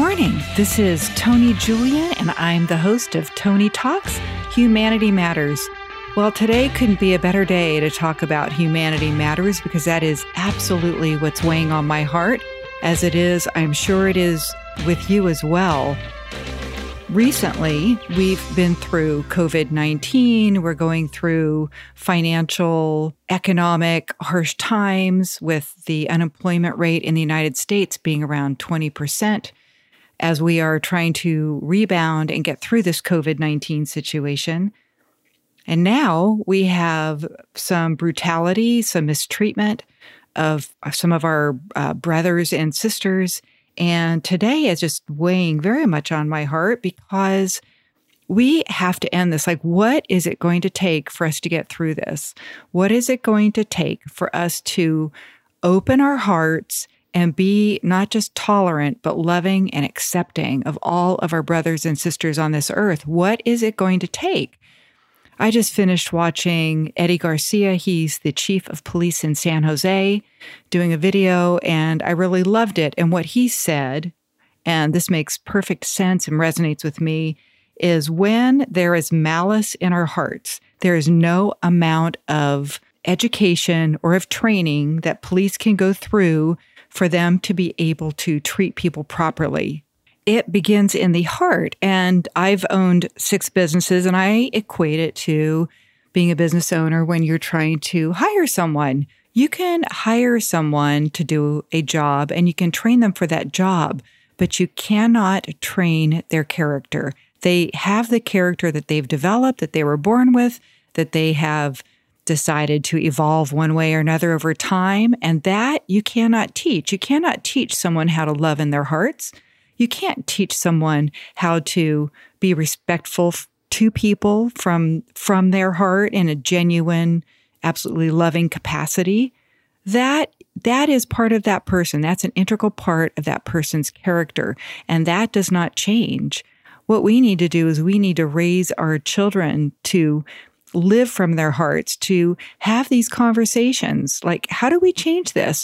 morning. This is Tony Julian, and I'm the host of Tony Talks Humanity Matters. Well, today couldn't be a better day to talk about Humanity Matters because that is absolutely what's weighing on my heart, as it is, I'm sure it is with you as well. Recently, we've been through COVID-19. We're going through financial, economic, harsh times with the unemployment rate in the United States being around 20% as we are trying to rebound and get through this COVID-19 situation. And now we have some brutality, some mistreatment of some of our brothers and sisters. And today is just weighing very much on my heart because we have to end this. Like, what is it going to take for us to get through this? What is it going to take for us to open our hearts and be not just tolerant, but loving and accepting of all of our brothers and sisters on this earth? What is it going to take? I just finished watching Eddie Garcia. He's the chief of police in San Jose, doing a video, and I really loved it. And what he said, and this makes perfect sense and resonates with me, is when there is malice in our hearts, there is no amount of education or of training that police can go through for them to be able to treat people properly. It begins in the heart. And I've owned 6 businesses, and I equate it to being a business owner when you're trying to hire someone. You can hire someone to do a job and you can train them for that job, but you cannot train their character. They have the character that they've developed, that they were born with, that they have decided to evolve one way or another over time. And that you cannot teach. You cannot teach someone how to love in their hearts. You can't teach someone how to be respectful to people from their heart in a genuine, absolutely loving capacity. That is part of that person. That's an integral part of that person's character. And that does not change. What we need to do is we need to raise our children to live from their hearts, to have these conversations. Like, how do we change this?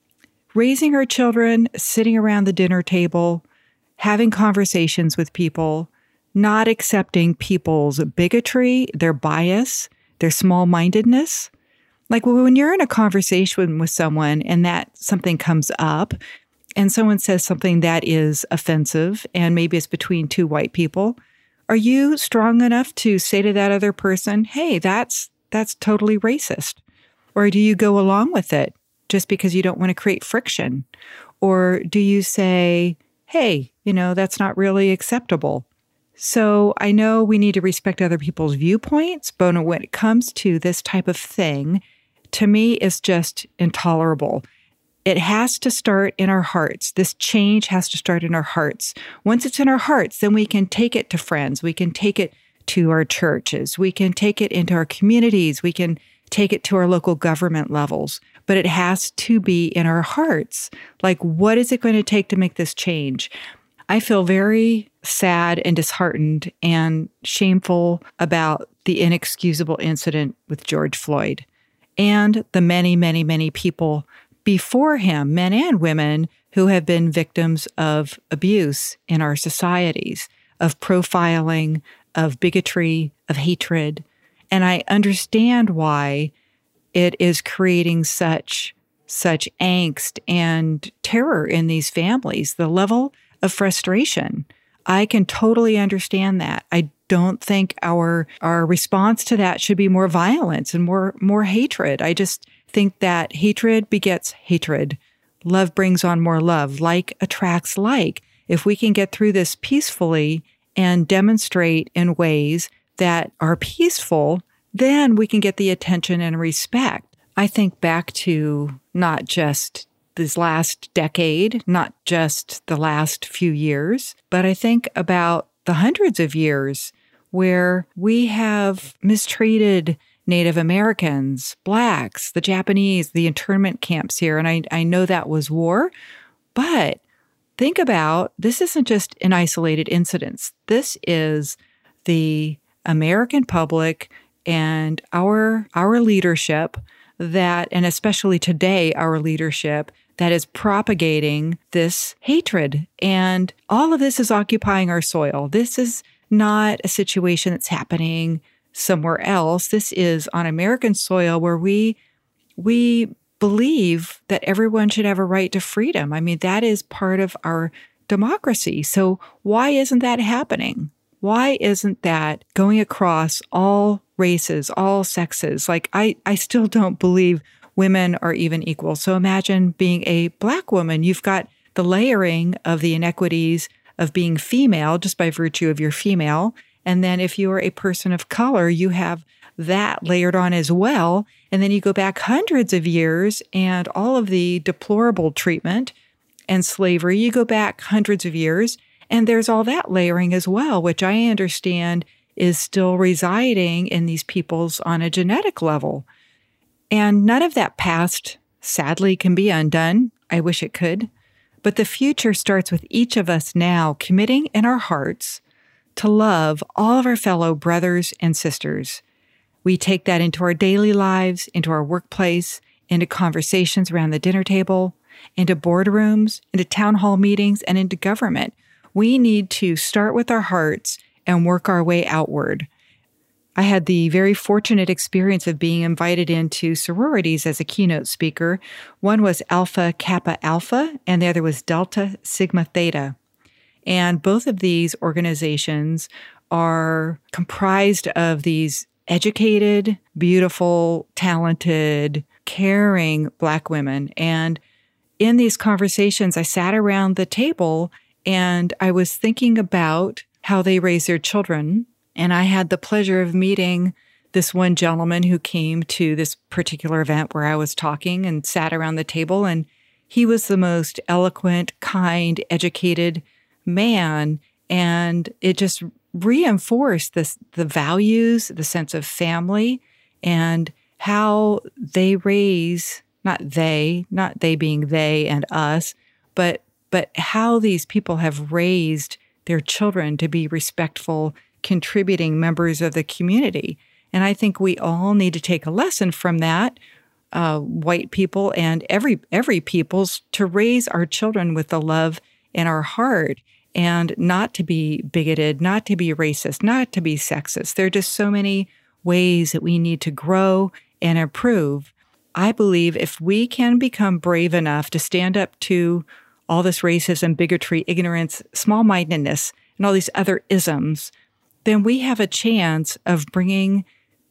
Raising our children, sitting around the dinner table, having conversations with people, not accepting people's bigotry, their bias, their small-mindedness. Like when you're in a conversation with someone and that something comes up and someone says something that is offensive and maybe it's between 2 white people, are you strong enough to say to that other person, hey, that's totally racist? Or do you go along with it just because you don't want to create friction? Or do you say, hey, that's not really acceptable? So I know we need to respect other people's viewpoints, but when it comes to this type of thing, to me, it's just intolerable. It has to start in our hearts. This change has to start in our hearts. Once it's in our hearts, then we can take it to friends. We can take it to our churches. We can take it into our communities. We can take it to our local government levels. But it has to be in our hearts. Like, what is it going to take to make this change? I feel very sad and disheartened and shameful about the inexcusable incident with George Floyd and the many, many, many people before him, men and women, who have been victims of abuse in our societies, of profiling, of bigotry, of hatred. And I understand why it is creating such angst and terror in these families, the level of frustration. I can totally understand that. I don't think our response to that should be more violence and more hatred. I just think that hatred begets hatred. Love brings on more love. Like attracts like. If we can get through this peacefully and demonstrate in ways that are peaceful, then we can get the attention and respect. I think back to not just this last decade, not just the last few years, but I think about the hundreds of years where we have mistreated Native Americans, Blacks, the Japanese, the internment camps here. And I know that was war, but think about, this isn't just an isolated incident. This is the American public and our leadership that, and especially today, our leadership that is propagating this hatred. And all of this is occupying our soil. This is not a situation that's happening somewhere else. This is on American soil where we believe that everyone should have a right to freedom. I mean, that is part of our democracy. So why isn't that happening? Why isn't that going across all races, all sexes? Like, I still don't believe women are even equal. So imagine being a Black woman. You've got the layering of the inequities of being female just by virtue of your female. And then if you are a person of color, you have that layered on as well. And then you go back hundreds of years and all of the deplorable treatment and slavery, you go back hundreds of years and there's all that layering as well, which I understand is still residing in these peoples on a genetic level. And none of that past, sadly, can be undone. I wish it could. But the future starts with each of us now committing in our hearts to love all of our fellow brothers and sisters. We take that into our daily lives, into our workplace, into conversations around the dinner table, into boardrooms, into town hall meetings, and into government. We need to start with our hearts and work our way outward. I had the very fortunate experience of being invited into sororities as a keynote speaker. One was Alpha Kappa Alpha, and the other was Delta Sigma Theta. And both of these organizations are comprised of these educated, beautiful, talented, caring Black women. And in these conversations, I sat around the table and I was thinking about how they raise their children. And I had the pleasure of meeting this one gentleman who came to this particular event where I was talking and sat around the table. And he was the most eloquent, kind, educated man. And it just reinforced the values, the sense of family, and how they raise, not they being they and us, but how these people have raised their children to be respectful, contributing members of the community. And I think we all need to take a lesson from that, white people and every peoples, to raise our children with the love in our heart and not to be bigoted, not to be racist, not to be sexist. There are just so many ways that we need to grow and improve. I believe if we can become brave enough to stand up to all this racism, bigotry, ignorance, small-mindedness, and all these other isms, then we have a chance of bringing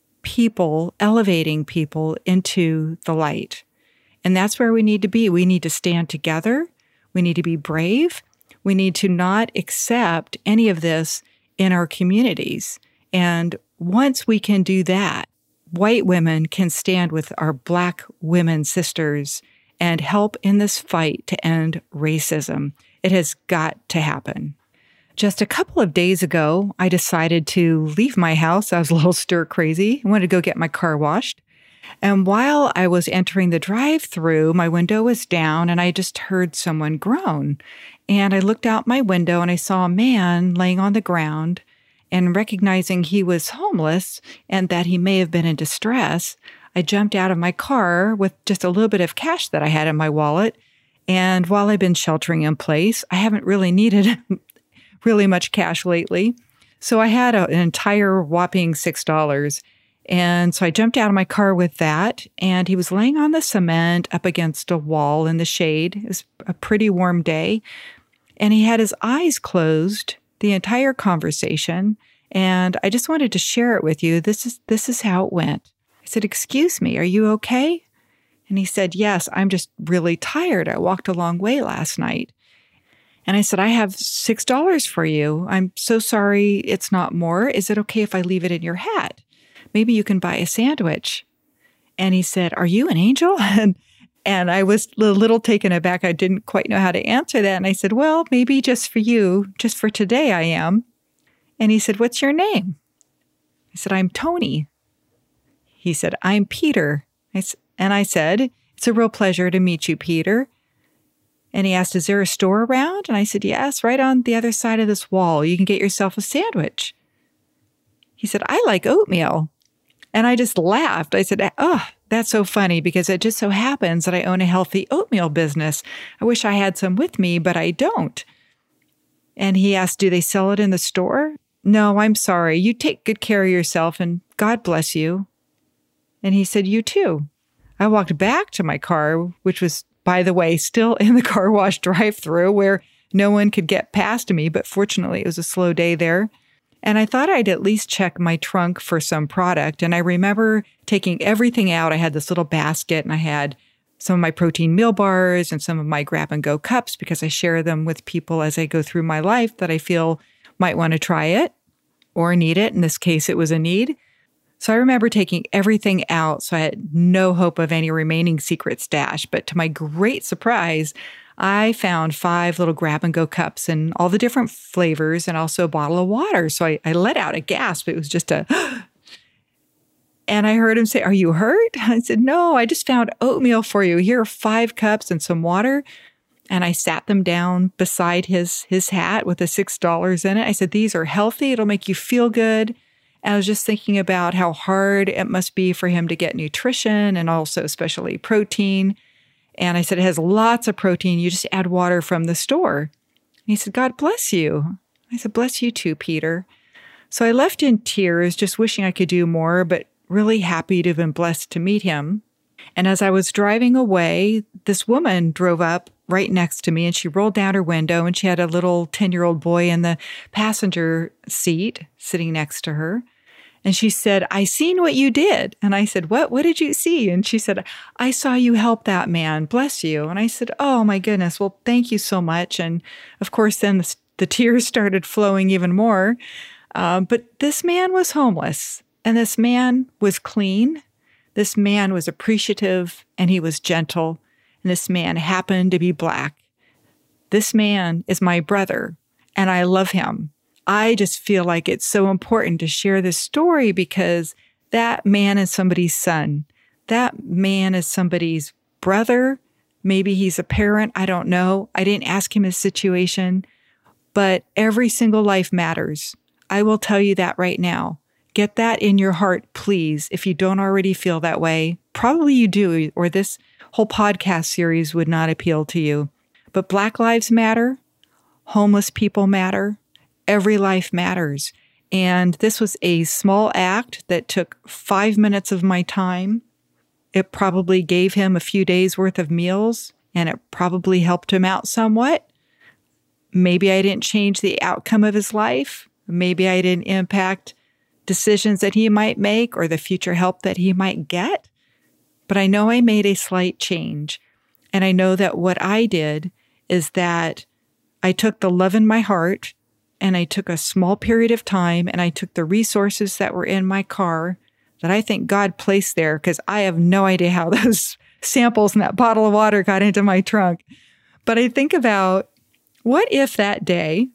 people, elevating people into the light. And that's where we need to be. We need to stand together. We need to be brave. We need to not accept any of this in our communities. And once we can do that, white women can stand with our Black women sisters and help in this fight to end racism. It has got to happen. Just a couple of days ago, I decided to leave my house. I was a little stir crazy. I wanted to go get my car washed. And while I was entering the drive-through, my window was down and I just heard someone groan. And I looked out my window and I saw a man laying on the ground, and recognizing he was homeless and that he may have been in distress, I jumped out of my car with just a little bit of cash that I had in my wallet. And while I've been sheltering in place, I haven't really needed really much cash lately. So I had an entire whopping $6. And so I jumped out of my car with that, and he was laying on the cement up against a wall in the shade. It was a pretty warm day. And he had his eyes closed the entire conversation. And I just wanted to share it with you. This is how it went. I said, "Excuse me, are you okay?" And he said, "Yes, I'm just really tired. I walked a long way last night." And I said, "I have $6 for you. I'm so sorry it's not more. Is it okay if I leave it in your hat? Maybe you can buy a sandwich." And he said, "Are you an angel?" And I was a little taken aback. I didn't quite know how to answer that. And I said, "Well, maybe just for you, just for today I am." And he said, "What's your name?" I said, "I'm Tony." He said, "I'm Peter." And I said, "It's a real pleasure to meet you, Peter." And he asked, "Is there a store around?" And I said, "Yes, right on the other side of this wall. You can get yourself a sandwich." He said, "I like oatmeal." And I just laughed. I said, "Oh, that's so funny because it just so happens that I own a healthy oatmeal business. I wish I had some with me, but I don't. And he asked, do they sell it in the store? No, I'm sorry. You take good care of yourself and God bless you. And he said, you too. I walked back to my car, which was, by the way, still in the car wash drive-thru where no one could get past me. But fortunately, it was a slow day there. And I thought I'd at least check my trunk for some product. And I remember taking everything out. I had this little basket and I had some of my protein meal bars and some of my grab-and-go cups because I share them with people as I go through my life that I feel might want to try it or need it. In this case, it was a need. So I remember taking everything out. So I had no hope of any remaining secret stash. But to my great surprise, I found 5 little grab-and-go cups and all the different flavors and also a bottle of water. So I let out a gasp. It was just a... And I heard him say, are you hurt? I said, no, I just found oatmeal for you. Here are 5 cups and some water. And I sat them down beside his hat with the $6 in it. I said, these are healthy. It'll make you feel good. And I was just thinking about how hard it must be for him to get nutrition and also especially protein. And I said, it has lots of protein. You just add water from the store. And he said, God bless you. I said, bless you too, Peter. So I left in tears, just wishing I could do more, but really happy to have been blessed to meet him. And as I was driving away, this woman drove up right next to me and she rolled down her window and she had a little 10-year-old boy in the passenger seat sitting next to her. And she said, I seen what you did. And I said, what? What did you see? And she said, I saw you help that man. Bless you. And I said, oh my goodness. Well, thank you so much. And of course, then the tears started flowing even more. But this man was homeless. And this man was clean, this man was appreciative, and he was gentle, and this man happened to be Black. This man is my brother, and I love him. I just feel like it's so important to share this story because that man is somebody's son. That man is somebody's brother. Maybe he's a parent. I don't know. I didn't ask him his situation, but every single life matters. I will tell you that right now. Get that in your heart, please. If you don't already feel that way, probably you do, or this whole podcast series would not appeal to you. But Black lives matter. Homeless people matter. Every life matters. And this was a small act that took 5 minutes of my time. It probably gave him a few days worth of meals, and it probably helped him out somewhat. Maybe I didn't change the outcome of his life. Maybe I didn't impact decisions that he might make or the future help that he might get. But I know I made a slight change. And I know that what I did is that I took the love in my heart and I took a small period of time and I took the resources that were in my car that I think God placed there because I have no idea how those samples and that bottle of water got into my trunk. But I think about what if that day,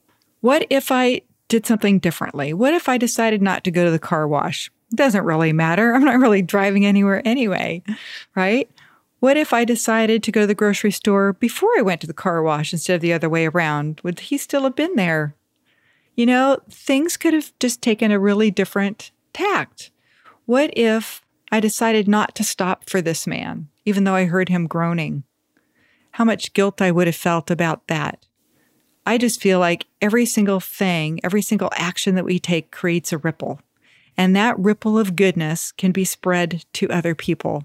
what if I did something differently? What if I decided not to go to the car wash? It doesn't really matter. I'm not really driving anywhere anyway, right? What if I decided to go to the grocery store before I went to the car wash instead of the other way around? Would he still have been there? You know, things could have just taken a really different tact. What if I decided not to stop for this man, even though I heard him groaning? How much guilt I would have felt about that. I just feel like every single thing, every single action that we take creates a ripple. And that ripple of goodness can be spread to other people.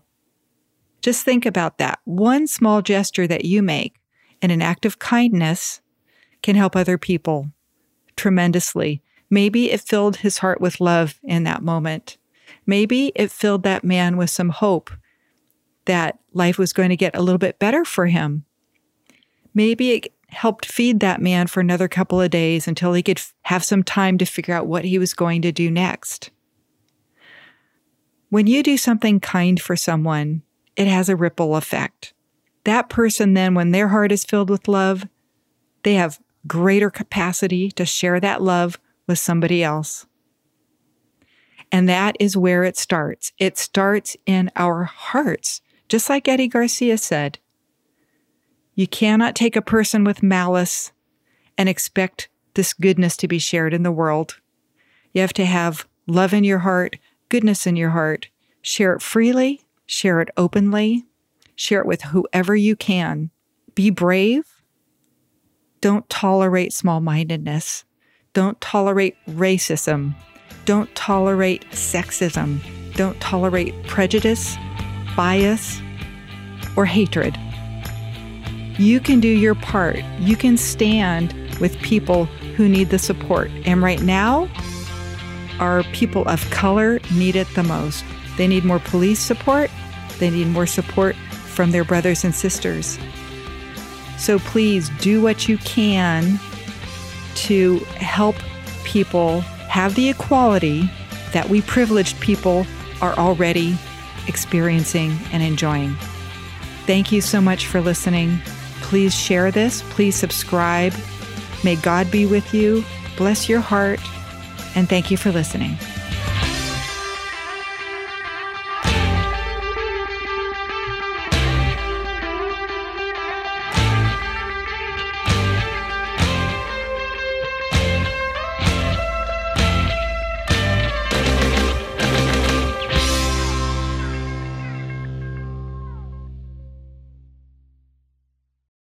Just think about that. One small gesture that you make in an act of kindness can help other people tremendously. Maybe it filled his heart with love in that moment. Maybe it filled that man with some hope that life was going to get a little bit better for him. Maybe it helped feed that man for another couple of days until he could have some time to figure out what he was going to do next. When you do something kind for someone, it has a ripple effect. That person then, when their heart is filled with love, they have greater capacity to share that love with somebody else. And that is where it starts. It starts in our hearts, just like Eddie Garcia said. You cannot take a person with malice and expect this goodness to be shared in the world. You have to have love in your heart, goodness in your heart, share it freely, Share it openly. Share it with whoever you can. Be brave. Don't tolerate small-mindedness. Don't tolerate racism. Don't tolerate sexism. Don't tolerate prejudice, bias, or hatred. You can do your part. You can stand with people who need the support. And right now, our people of color need it the most. They need more police support. They need more support from their brothers and sisters. So please do what you can to help people have the equality that we privileged people are already experiencing and enjoying. Thank you so much for listening. Please share this. Please subscribe. May God be with you. Bless your heart. And thank you for listening.